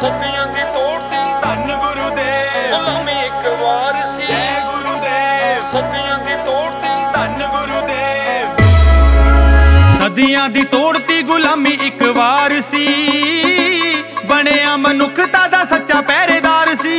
ਸਦੀਆਂ ਦੀ ਤੋੜਦੀ ਧੰਨ ਗੁਰੂਦੇਵ ਗੁਲਾਮੀ ਇੱਕ ਵਾਰ ਸੀ। ਜੈ ਗੁਰੂਦੇਵ ਸਦੀਆਂ ਦੀ ਤੋੜਦੀ ਧੰਨ ਗੁਰੂਦੇਵ ਸਦੀਆਂ ਦੀ ਤੋੜਤੀ ਗੁਲਾਮੀ ਇੱਕ ਵਾਰ ਸੀ। ਬਣਿਆ ਮਨੁੱਖਤਾ ਦਾ ਸੱਚਾ ਪਹਿਰੇਦਾਰ ਸੀ।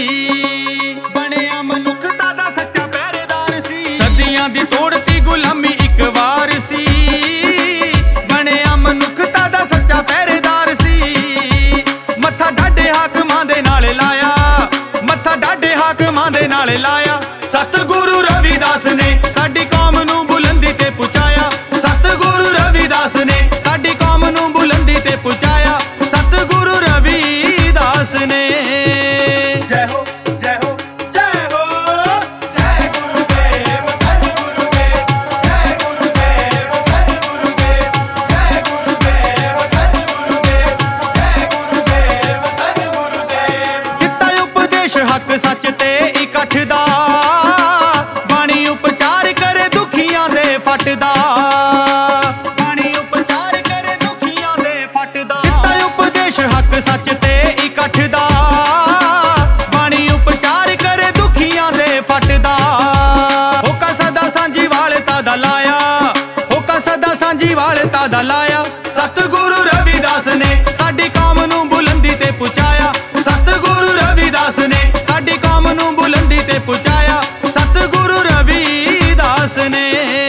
ਬਣਿਆ ਮਨੁੱਖਤਾ ਦਾ ਸੱਚਾ ਪਹਿਰੇਦਾਰ ਸੀ। ਸਦੀਆਂ ਦੀ ਤੋੜਤੀ ਗੁਲਾਮੀ ਇੱਕ ਵਾਰ ਸੀ। ਬਣਿਆ ਮਨੁੱਖਤਾ ਦਾ ਸੱਚਾ ਪਹਿਰੇਦਾਰ ਸੀ। ਮੱਥਾ ਡਾਢੇ ਹਾਕਮਾਂ ਦੇ ਨਾਲ ਲਾਇਆ, ਮੱਥਾ ਡਾਢੇ ਹਾਕਮਾਂ ਦੇ ਨਾਲ ਲਾਇਆ। ਸਤਿਗੁਰੂ ਰਵਿਦਾਸ ਨੇ ਸਾਡੀ ਕੌਮ ਨੂੰ ਬੁਲੰਦੀ ਤੇ ਪਹੁੰਚਾਇਆ। ਸਤਿਗੁਰੂ ਰਵਿਦਾਸ ਨੇ ਸਾਡੀ ਕੌਮ ਨੂੰ ਬੁਲੰਦੀ ਤੇ ਪਹੁੰਚਾਇਆ। ਸਤਿਗੁਰੂ ਰਵਿਦਾਸ ਨੇ। ਜੈ ਹੋ ਜੈ ਹੋ ਜੈ ਹੋ ਜੈ ਗੁਰੂਦੇਵ ਧੰਨ ਗੁਰੂਦੇਵ ਜੈ ਗੁਰੂਦੇਵ ਧੰਨ ਗੁਰੂਦੇਵ ਜੈ ਗੁਰੂਦੇਵ ਧੰਨ ਗੁਰੂਦੇਵ ਜੈ ਗੁਰੂਦੇਵ ਧੰਨ ਗੁਰੂਦੇਵ ਦਿੱਤਾ ਉਪਦੇਸ਼ ਹੱਕ ਸੱਚ ਤੇ ਇਕੱਠ ਦਾ। ਬਾਣੀ ਉਪਚਾਰ ਕਰੇ ਦੁਖੀਆਂ ਦੇ ਫੱਟ ਦਾ। ਬਾਣੀ ਉਪਚਾਰ ਕਰੇ ਦੁਖੀਆਂ ਦੇ ਫੱਟ ਦਾ। ਦਿੱਤਾ ਉਪਦੇਸ਼ ਹੱਕ ਸੱਚ ਤੇ ਇਕੱਠ ਦਾ। ਬਾਣੀ ਉਪਚਾਰ ਕਰੇ ਦੁਖੀਆਂ ਦੇ ਫੱਟ ਦਾ। ਹੋਕਾ ਸਦਾ ਸਾਂਝੀ ਵਾਲਤਾ ਦਾ ਲਾਇਆ, ਹੋਕਾ ਸਦਾ ਸਾਂਝੀ ਵਾਲਤਾ ਦਾ ਲਾਇਆ। ਸਤਿਗੁਰੂ ਰਵਿਦਾਸ ਨੇ ਸਾਡੀ ਕੌਮ ਨੂੰ ਬੁਲੰਦੀ ਤੇ ਪਹੁੰਚਾਇਆ। ਸਤਿਗੁਰੂ ਰਵਿਦਾਸ ਨੇ ਸਾਡੀ ਕੌਮ ਨੂੰ ਬੁਲੰਦੀ ਤੇ ਪਹੁੰਚਾਇਆ। ਸਤਿਗੁਰੂ ਰਵਿਦਾਸ ਨੇ।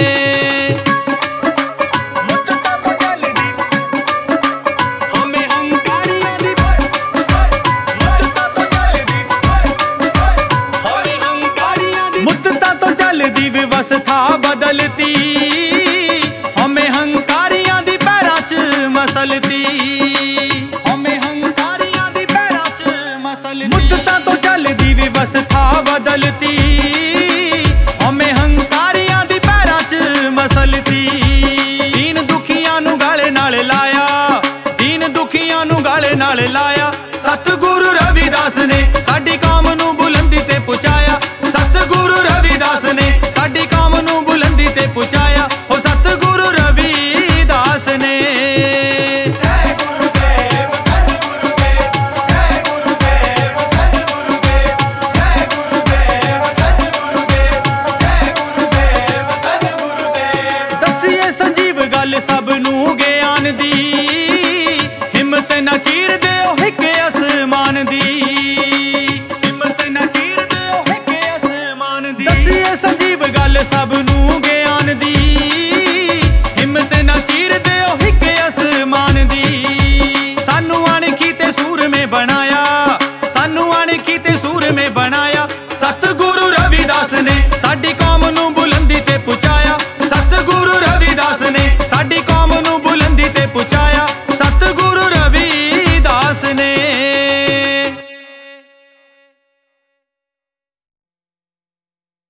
ਮੁੱਕਤਾ ਤੋਂ ਚੱਲਦੀ ਹਮੇ ਹੰਕਾਰੀਆਂ ਦੀ ਮੁੱਕਤਾ ਤੋਂ ਚੱਲਦੀ ਹਮੇ ਹੰਕਾਰੀਆਂ ਦੀ ਮੁੱਦਤਾਂ ਤੋਂ ਚੱਲਦੀ ਵਿਵਸਥਾ ਬਦਲਤੀ। ਹਮੇ ਹੰਕਾਰੀਆਂ ਦੀ ਪੈਰਾਂ 'ਚ ਮਸਲਤੀ। ਹਮੇ ਹੰਕਾਰੀਆਂ ਦੀ ਪੈਰਾਂ 'ਚ ਮਸਲਤੀ। ਮੁੱਦਤਾਂ ਤੋਂ ਚੱਲਦੀ ਵਿਵਸਥਾ ਬਦਲਤੀ। ਹਮੇ ਹੰਕਾਰੀਆਂ ਦੀ ਪੈਰਾਂ 'ਚ ਮਸਲਤੀ। ਦੀਨ ਦੁਖੀਆਂ ਨੂੰ ਗਾਲੇ ਨਾਲ ਲਾਇਆ, ਦੀਨ ਦੁਖੀਆਂ ਨੂੰ ਗਾਲੇ ਨਾਲ ਲਾਇਆ। ਸਤਿਗੁਰੂ ਰਵਿਦਾਸ ਨੇ ਸਾਡੀ ਕੌਮ ਨੂੰ